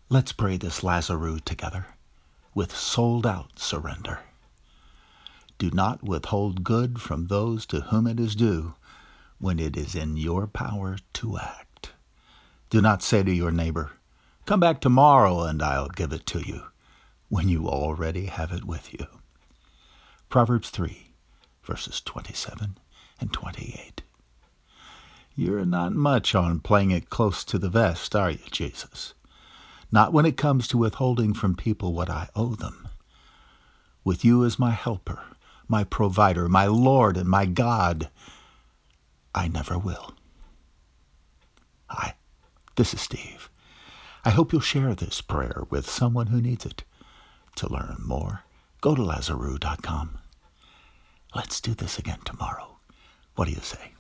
Let's pray this Lazarus together with sold-out surrender. Do not withhold good from those to whom it is due when it is in your power to act. Do not say to your neighbor, "Come back tomorrow and I'll give it to you," when you already have it with you. Proverbs 3, verses 27 and 28. You're not much on playing it close to the vest, are you, Jesus? Not when it comes to withholding from people what I owe them. With you as my helper, my provider, my Lord and my God, I never will. Hi, this is Steve. I hope you'll share this prayer with someone who needs it. To learn more, go to Lazarus.com. Let's do this again tomorrow. What do you say?